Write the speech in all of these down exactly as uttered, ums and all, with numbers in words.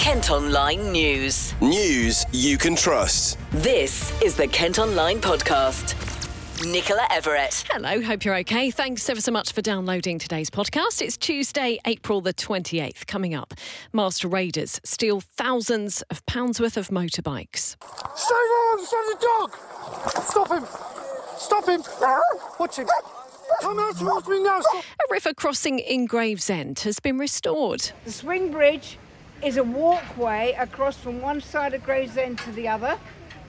Kent Online News. News you can trust. This is the Kent Online Podcast. Nicola Everett. Hello, hope you're okay. Thanks ever so much for downloading today's podcast. It's Tuesday, April the twenty-eighth. Coming up, masked raiders steal thousands of pounds worth of motorbikes. Stay there, stop the dog! Stop him! Stop him! Watch him! Come out towards me now! Stop. A river crossing in Gravesend has been restored. The swing bridge is a walkway across from one side of Gravesend to the other,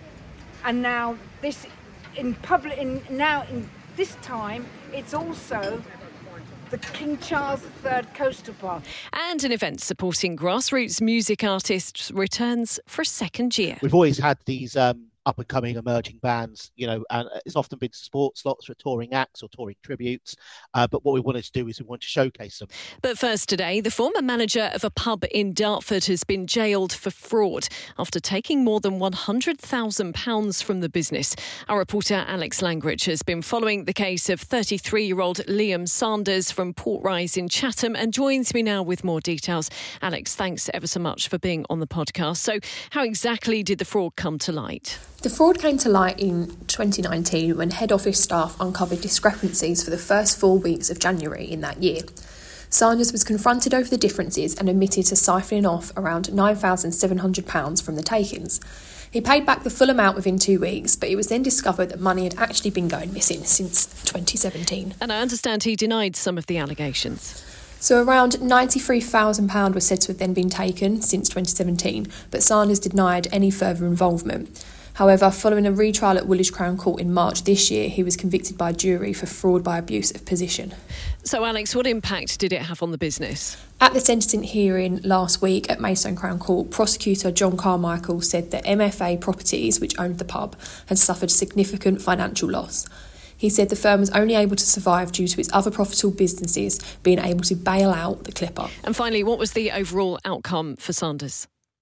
and now this in public in now in this time it's also the King Charles the Third Coastal Path. And an event supporting grassroots music artists returns for a second year. We've always had these um, up-and-coming emerging bands, you know, and it's often been sports slots for touring acts or touring tributes. Uh, but what we wanted to do is we want to showcase them. But first today, the former manager of a pub in Dartford has been jailed for fraud after taking more than one hundred thousand pounds from the business. Our reporter Alex Langridge has been following the case of thirty-three-year-old Liam Sanders from Portrise in Chatham and joins me now with more details. Alex, thanks ever so much for being on the podcast. So how exactly did the fraud come to light? The fraud came to light in twenty nineteen when head office staff uncovered discrepancies for the first four weeks of January in that year. Sanders was confronted over the differences and admitted to siphoning off around nine thousand seven hundred pounds from the takings. He paid back the full amount within two weeks, but it was then discovered that money had actually been going missing since twenty seventeen. And I understand he denied some of the allegations. So around ninety-three thousand pounds was said to have then been taken since twenty seventeen, but Sanders denied any further involvement. However, following a retrial at Woolwich Crown Court in March this year, he was convicted by a jury for fraud by abuse of position. So, Alex, what impact did it have on the business? At the sentencing hearing last week at Maidstone Crown Court, prosecutor John Carmichael said that M F A Properties, which owned the pub, had suffered significant financial loss. He said the firm was only able to survive due to its other profitable businesses being able to bail out the Clipper. And finally, what was the overall outcome for Sanders?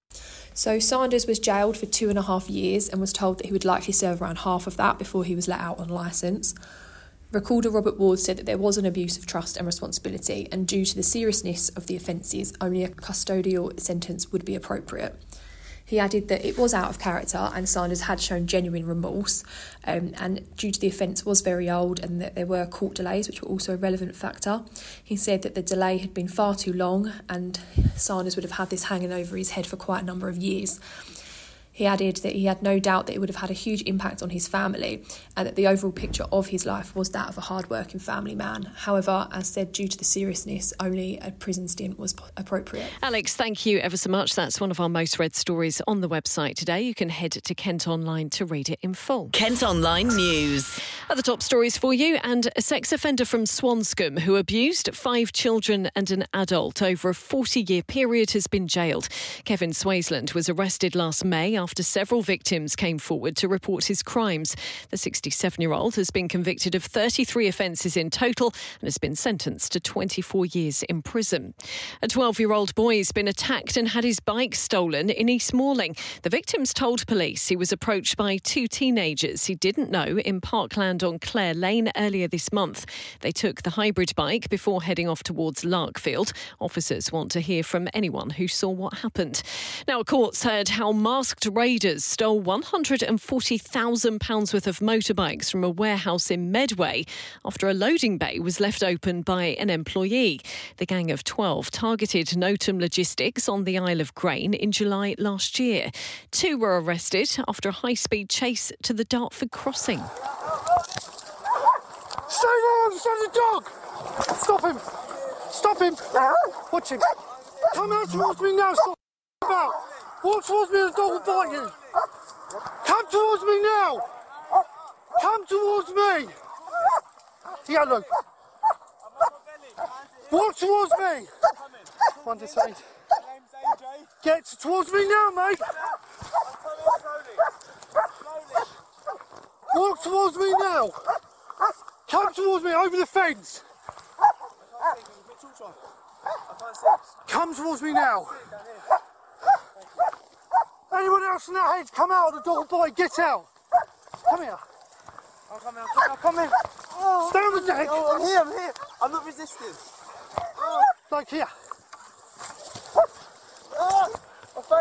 So Sanders was jailed for two and a half years and was told that he would likely serve around half of that before he was let out on licence. Recorder Robert Ward said that there was an abuse of trust and responsibility, and due to the seriousness of the offences, only a custodial sentence would be appropriate. He added that it was out of character and Sanders had shown genuine remorse, um, and due to the offence was very old and that there were court delays, which were also a relevant factor. He said that the delay had been far too long and Sanders would have had this hanging over his head for quite a number of years. He added that he had no doubt that it would have had a huge impact on his family and that the overall picture of his life was that of a hard-working family man. However, as said, due to the seriousness, only a prison stint was appropriate. Alex, thank you ever so much. That's one of our most read stories on the website today. You can head to Kent Online to read it in full. Kent Online News. Other top stories for you, and a sex offender from Swanscombe who abused five children and an adult over a forty-year period has been jailed. Kevin Swaysland was arrested last May after several victims came forward to report his crimes. The sixty-seven-year-old has been convicted of thirty-three offences in total and has been sentenced to twenty-four years in prison. A twelve-year-old boy has been attacked and had his bike stolen in East Malling. The victims told police he was approached by two teenagers he didn't know in Parkland on Clare Lane earlier this month. They took the hybrid bike before heading off towards Larkfield. Officers want to hear from anyone who saw what happened. Now, courts heard how masked raiders stole one hundred forty thousand pounds worth of motorbikes from a warehouse in Medway after a loading bay was left open by an employee. The gang of twelve targeted Notum Logistics on the Isle of Grain in July last year. Two were arrested after a high-speed chase to the Dartford crossing. Stay there, stop the dog! Stop him! Stop him! Watch him! Come out towards me now! Stop about! Walk towards me, the dog will bite you! Come towards me now! Come towards me! Yellow! Walk towards me! One to say. Get towards me now, mate! Walk towards me now! Come towards me, over the fence! Come towards me now! Anyone else in that hedge, come out of the dog bite, get out! Come here! I'm coming, I'm coming, I'm coming! Oh, Stay on the deck! oh, I'm here, I'm here! I'm not resisting! Like here! Oh, I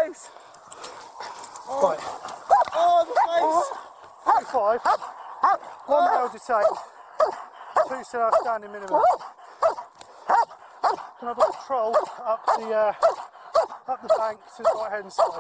Right. Oh, the face! Five. One male detained. Two still outstanding minimum. Can I have a patrol up the uh, up the bank to the right hand side?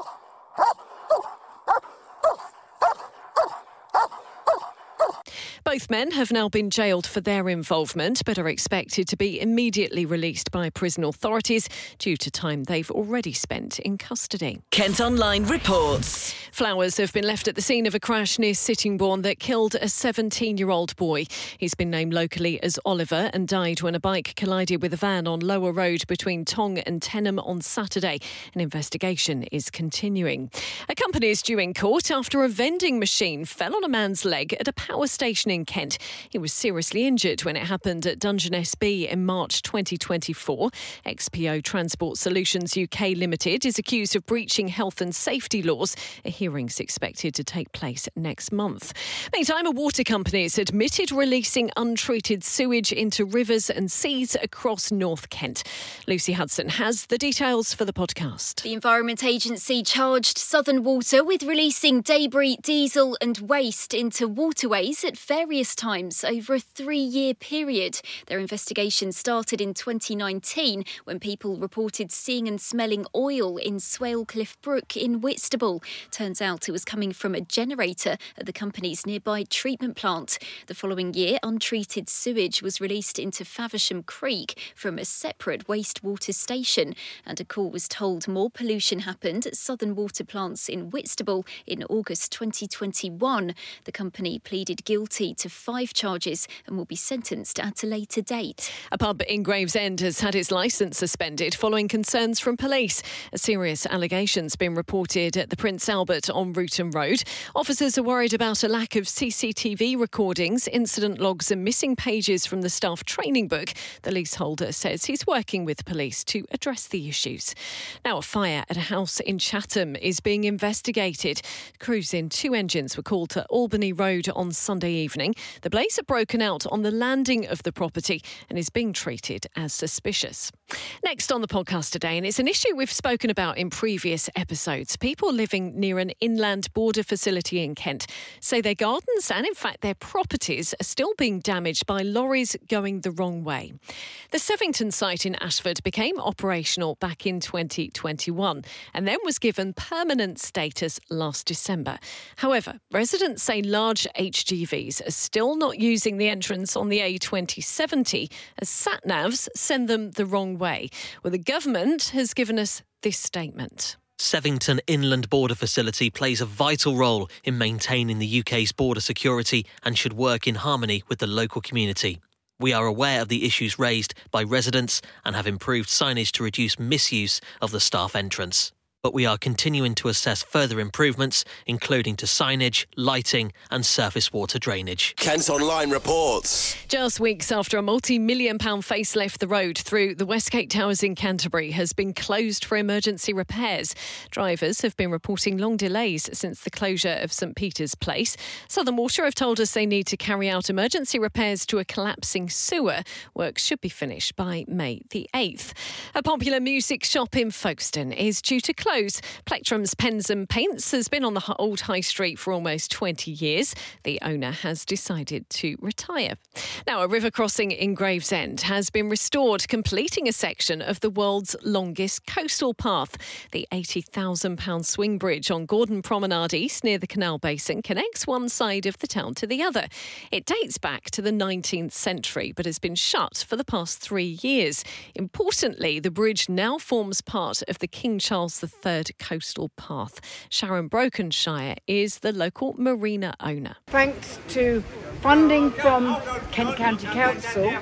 Both men have now been jailed for their involvement, but are expected to be immediately released by prison authorities due to time they've already spent in custody. Kent Online reports. Flowers have been left at the scene of a crash near Sittingbourne that killed a seventeen-year-old boy. He's been named locally as Oliver and died when a bike collided with a van on Lower Road between Tong and Tenham on Saturday. An investigation is continuing. A company is due in court after a vending machine fell on a man's leg at a power station in Kent. He was seriously injured when it happened at Dungeness B in March twenty twenty-four. X P O Transport Solutions U K Limited is accused of breaching health and safety laws. A hearing's expected to take place next month. Meantime, a water company has admitted releasing untreated sewage into rivers and seas across North Kent. Lucy Hudson has the details for the podcast. The Environment Agency charged Southern Water with releasing debris, diesel and waste into waterways at various times over a three-year period. Their investigation started in twenty nineteen when people reported seeing and smelling oil in Swalecliffe Brook in Whitstable. Turns out it was coming from a generator at the company's nearby treatment plant. The following year, untreated sewage was released into Faversham Creek from a separate wastewater station, and a call was told more pollution happened at Southern Water plants in Whitstable in August twenty twenty-one. The company pleaded guilty to five charges and will be sentenced at a later date. A pub in Gravesend has had its licence suspended following concerns from police. A serious allegation's been reported at the Prince Albert on Ruton Road. Officers are worried about a lack of C C T V recordings, incident logs and missing pages from the staff training book. The leaseholder says he's working with police to address the issues. Now, a fire at a house in Chatham is being investigated. Crews in two engines were called to Albany Road on Sunday evening. The blaze had broken out on the landing of the property and is being treated as suspicious. Next on the podcast today, and it's an issue we've spoken about in previous episodes, people living near an inland border facility in Kent say their gardens and in fact their properties are still being damaged by lorries going the wrong way. The Sevington site in Ashford became operational back in twenty twenty-one and then was given permanent status last December. However, residents say large H G Vs are still not using the entrance on the A twenty seventy as sat-navs send them the wrong way. Well, the government has given us this statement. Sevington Inland Border Facility plays a vital role in maintaining the U K's border security and should work in harmony with the local community. We are aware of the issues raised by residents and have improved signage to reduce misuse of the staff entrance. But we are continuing to assess further improvements, including to signage, lighting and surface water drainage. Kent Online reports. Just weeks after a multi-million pound facelift, the road through the Westgate Towers in Canterbury has been closed for emergency repairs. Drivers have been reporting long delays since the closure of St Peter's Place. Southern Water have told us they need to carry out emergency repairs to a collapsing sewer. Work should be finished by May the eighth. A popular music shop in Folkestone is due to close. Plectrum's Pens and Paints has been on the old high street for almost twenty years. The owner has decided to retire. Now, a river crossing in Gravesend has been restored, completing a section of the world's longest coastal path. The eighty thousand pound swing bridge on Gordon Promenade East near the Canal Basin connects one side of the town to the other. It dates back to the nineteenth century but has been shut for the past three years. Importantly, the bridge now forms part of the King Charles the Third coastal path. Sharon Brokenshire is the local marina owner. Thanks to funding from Kent County Council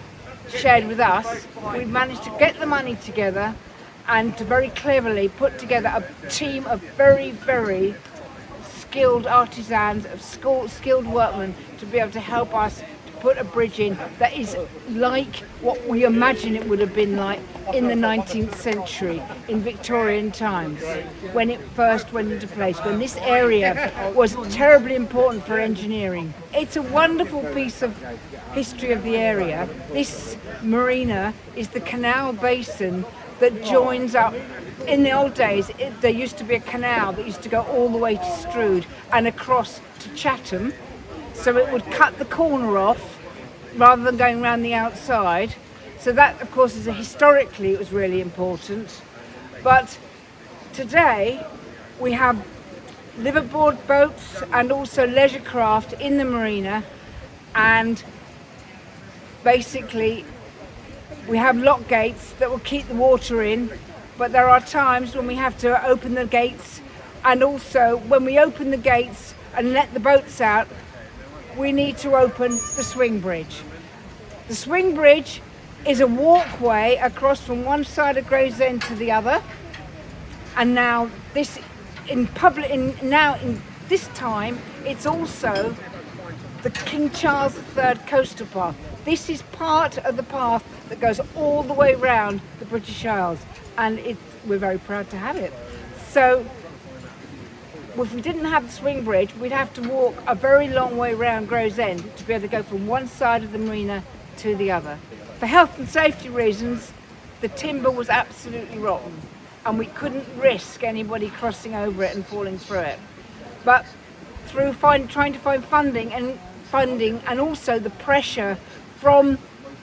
shared with us, we managed to get the money together and to very cleverly put together a team of very, very skilled artisans, of school, skilled workmen to be able to help us to put a bridge in that is like what we imagine it would have been like in the nineteenth century, in Victorian times, when it first went into place, when this area was terribly important for engineering. It's a wonderful piece of history of the area. This marina is the canal basin that joins up. In the old days, it, there used to be a canal that used to go all the way to Strood and across to Chatham. So it would cut the corner off rather than going around the outside. So that, of course, is a, historically it was really important. But today we have liveaboard boats and also leisure craft in the marina, and basically we have lock gates that will keep the water in, but there are times when we have to open the gates, and also when we open the gates and let the boats out, we need to open the swing bridge. The swing bridge is a walkway across from one side of Gravesend to the other, and now this in public in now in this time it's also the King Charles the Third coastal path. This is part of the path that goes all the way round the British Isles, and it's, we're very proud to have it. So if we didn't have the swing bridge, we'd have to walk a very long way round Gravesend to be able to go from one side of the marina to the other. For health and safety reasons, the timber was absolutely rotten, and we couldn't risk anybody crossing over it and falling through it. But through find, trying to find funding and funding, and also the pressure from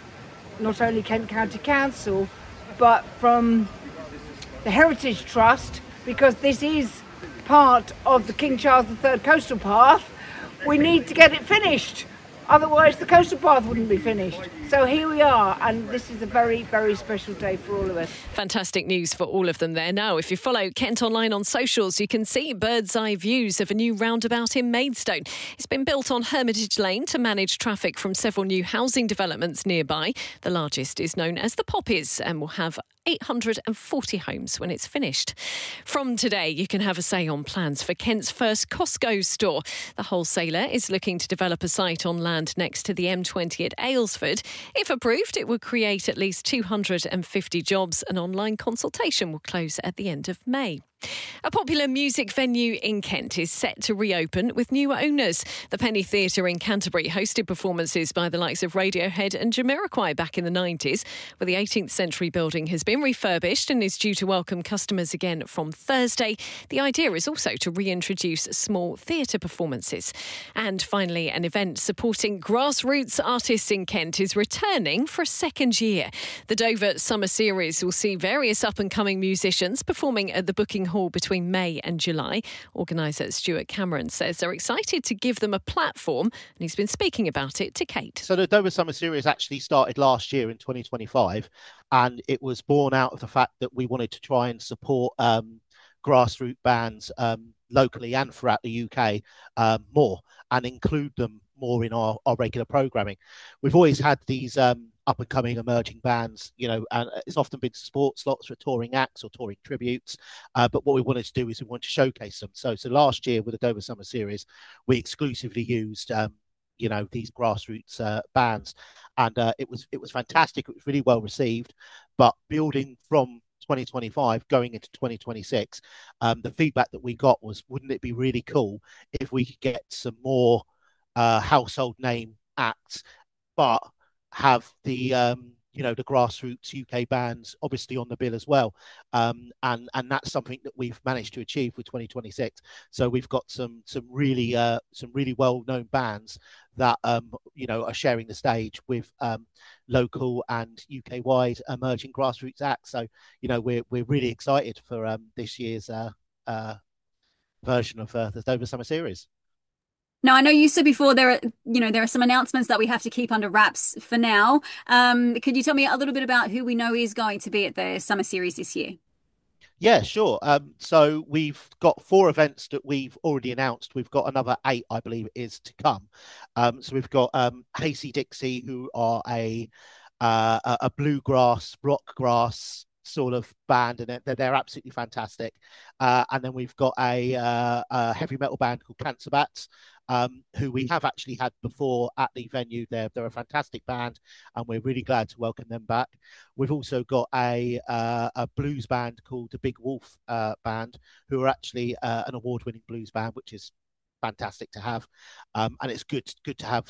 not only Kent County Council, but from the Heritage Trust, because this is part of the King Charles the Third coastal path, we need to get it finished. Otherwise the coastal path wouldn't be finished. So here we are, and this is a very, very special day for all of us. Fantastic news for all of them there. Now, if you follow Kent Online on socials, you can see bird's eye views of a new roundabout in Maidstone. It's been built on Hermitage Lane to manage traffic from several new housing developments nearby. The largest is known as the Poppies and will have eight hundred forty homes when it's finished. From today, you can have a say on plans for Kent's first Costco store. The wholesaler is looking to develop a site on land next to the M twenty at Aylesford. If approved, it will create at least two hundred fifty jobs. An online consultation will close at the end of May. A popular music venue in Kent is set to reopen with new owners. The Penny Theatre in Canterbury hosted performances by the likes of Radiohead and Jamiroquai back in the nineties, where the eighteenth century building has been refurbished and is due to welcome customers again from Thursday. The idea is also to reintroduce small theatre performances. And finally, an event supporting grassroots artists in Kent is returning for a second year. The Dover Summer Series will see various up-and-coming musicians performing at the Booking Hall between May and July. Organiser Stuart Cameron says they're excited to give them a platform, and he's been speaking about it to Kate. So the Dover Summer Series actually started last year in twenty twenty-five, and it was born out of the fact that we wanted to try and support um, grassroots bands um, locally and throughout the U K um, more, and include them more in our, our regular programming. We've always had these um, up-and-coming emerging bands, you know, and it's often been support slots for touring acts or touring tributes. Uh, but what we wanted to do is we wanted to showcase them. So, so last year with the Dover Summer Series, we exclusively used, um, you know, these grassroots uh, bands, and uh, it was it was fantastic. It was really well received. But building from twenty twenty-five going into twenty twenty-six, um, the feedback that we got was, wouldn't it be really cool if we could get some more uh, household name acts, but have the um, you know the grassroots U K bands obviously on the bill as well, um, and and that's something that we've managed to achieve with twenty twenty-six. So we've got some some really uh, some really well known bands that um, you know are sharing the stage with um, local and U K wide emerging grassroots acts. So you know we're we're really excited for um, this year's uh, uh, version of uh, the Dover Summer Series. Now, I know you said before there are, you know, there are some announcements that we have to keep under wraps for now. Um, could you tell me a little bit about who we know is going to be at the Summer Series this year? Yeah, sure. Um, so we've got four events that we've already announced. We've got another eight, I believe, is to come. Um, so we've got um, Hasty Dixie, who are a uh, a bluegrass, rockgrass sort of band, and they're, they're absolutely fantastic. Uh, and then we've got a, uh, a heavy metal band called Cancer Bats, um, who we have actually had before at the venue. They're, they're a fantastic band, and we're really glad to welcome them back. We've also got a uh, a blues band called the Big Wolf uh, Band, who are actually uh, an award-winning blues band, which is fantastic to have. Um, and it's good good to have some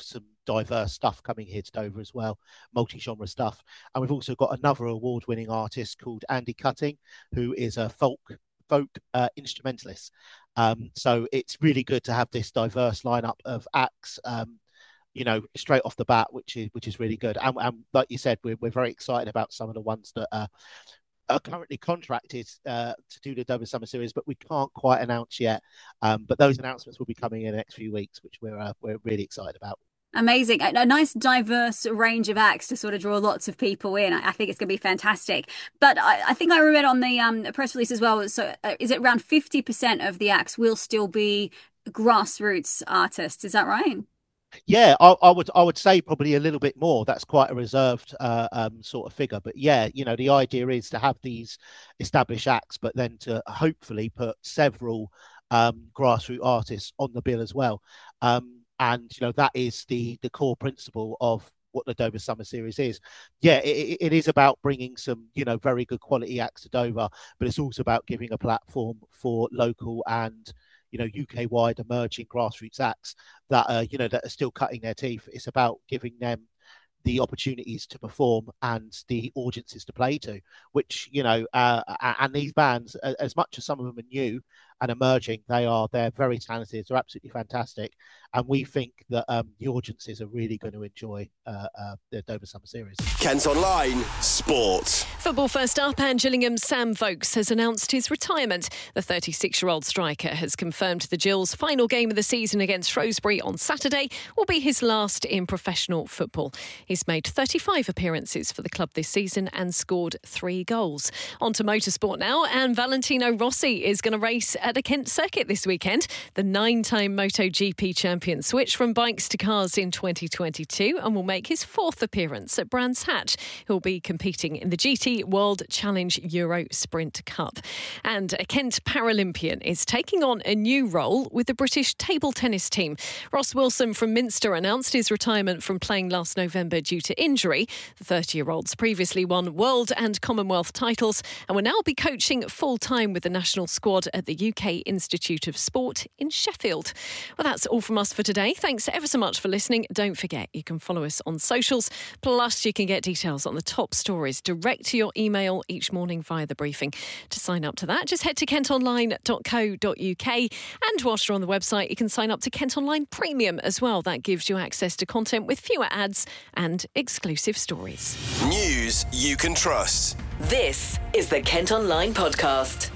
diverse stuff coming here to Dover as well, multi-genre stuff. And we've also got another award-winning artist called Andy Cutting, who is a folk folk uh, instrumentalist. Um, so it's really good to have this diverse lineup of acts, um, you know, straight off the bat, which is which is really good. And, and like you said, we're we're very excited about some of the ones that uh, are currently contracted uh, to do the Dover Summer Series, but we can't quite announce yet. Um, but those announcements will be coming in the next few weeks, which we're uh, we're really excited about. Amazing. A, a nice diverse range of acts to sort of draw lots of people in. I, I think it's going to be fantastic. But I, I think I read on the um, press release as well, so uh, is it around fifty percent of the acts will still be grassroots artists? Is that right? Yeah, I, I would I would say probably a little bit more. That's quite a reserved uh, um, sort of figure. But yeah, you know, the idea is to have these established acts, but then to hopefully put several um, grassroots artists on the bill as well. Um, And, you know, that is the, the core principle of what the Dover Summer Series is. Yeah, it, it is about bringing some, you know, very good quality acts to Dover, but it's also about giving a platform for local and, you know, U K-wide emerging grassroots acts that are, you know, that are still cutting their teeth. It's about giving them the opportunities to perform and the audiences to play to, which, you know, uh, and these bands, as much as some of them are new and emerging, they are, they're very talented. They're absolutely fantastic. And we think that um, the audiences are really going to enjoy uh, uh, the Dover Summer Series. Kent Online Sport. Football first up, and Gillingham's Sam Vokes has announced his retirement. The thirty-six-year-old striker has confirmed the Gills' final game of the season against Shrewsbury on Saturday will be his last in professional football. He's made thirty-five appearances for the club this season and scored three goals. On to motorsport now, and Valentino Rossi is going to race at the Kent circuit this weekend. The nine-time MotoGP champion switched from bikes to cars in twenty twenty-two and will make his fourth appearance at Brands Hatch. He'll be competing in the G T World Challenge Euro Sprint Cup. And a Kent Paralympian is taking on a new role with the British table tennis team. Ross Wilson from Minster announced his retirement from playing last November due to injury. The thirty-year-old's previously won world and Commonwealth titles and will now be coaching full-time with the national squad at the U K Institute of Sport in Sheffield. Well, that's all from us for today. Thanks ever so much for listening. Don't forget, you can follow us on socials. Plus, you can get details on the top stories direct to your email each morning via the briefing. To sign up to that, just head to kent online dot co dot uk. And whilst you're on the website, you can sign up to Kent Online Premium as well. That gives you access to content with fewer ads and exclusive stories. News you can trust. This is the Kent Online Podcast.